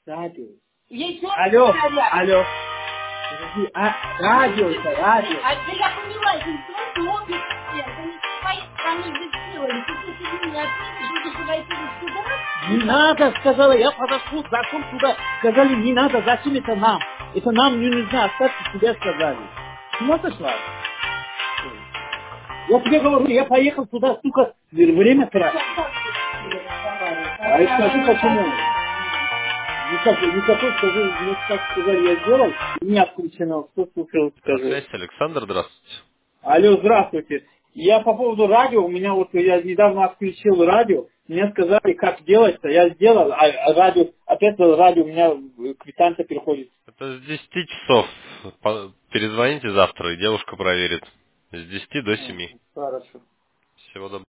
Радио. Алло, алло. Подожди, радио это, радио. Да я поняла, это просто офис. Они там инвестировали. Ты меня ответишь, будешь войти сюда? Не надо, сказала, я подошел, зачем туда? Сказали, не надо, зачем это нам? Это нам не нужно, оставьте себя, сказали. С ума сошла? Я тебе говорю, я поехал туда, сука, время тратить. А я скажи, почему? Никакой, скажи, ну, как сказали, я сделал, и не отключено. Кто слушал, На скажи. связи Александр, здравствуйте. Алло, здравствуйте. Я по поводу радио, у меня вот, я недавно отключил радио, мне сказали, как делать-то, я сделал, а радио, опять радио, у меня квитанция переходит. Это с 10 часов. Перезвоните завтра, и девушка проверит. С 10 до 7. Хорошо. Всего доброго.